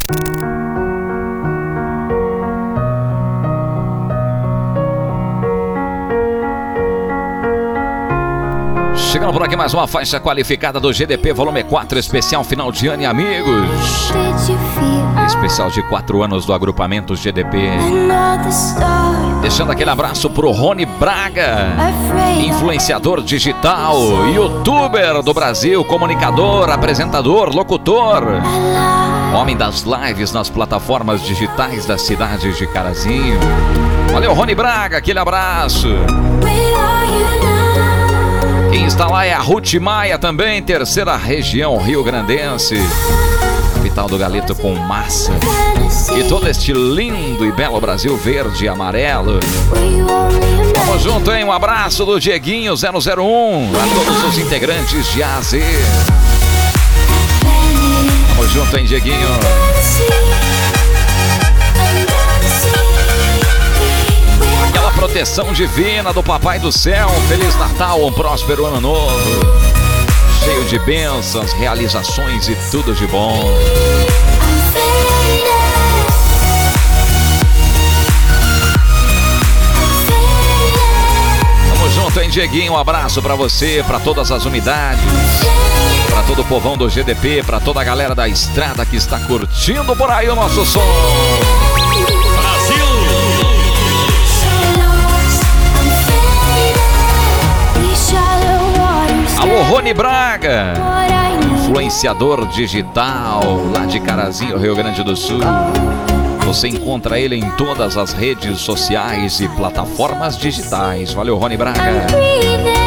Chegando por aqui mais uma faixa qualificada do GDP Volume 4, especial final de ano e amigos. Especial de 4 anos do agrupamento GDP. Deixando aquele abraço pro Rony Braga, influenciador digital, youtuber do Brasil, comunicador, apresentador, locutor, homem das lives nas plataformas digitais da cidade de Carazinho. Valeu, Rony Braga, aquele abraço. Quem está lá é a Ruth Maia também, terceira região rio-grandense, capital do galeto com massa e todo este lindo e belo Brasil verde e amarelo. Vamos junto, hein? Um abraço do Dieguinho 001 a todos os integrantes de A a Z. Vamos junto, hein, Dieguinho? Aquela proteção divina do Papai do Céu. Um Feliz Natal, um próspero Ano Novo, cheio de bênçãos, realizações e tudo de bom. Tamo junto, hein, Dieguinho? Um abraço pra você, pra todas as unidades, pra todo o povão do GDP, pra toda a galera da estrada que está curtindo por aí o nosso som. Alô, Rony Braga, influenciador digital lá de Carazinho, Rio Grande do Sul. Você encontra ele em todas as redes sociais e plataformas digitais. Valeu, Rony Braga.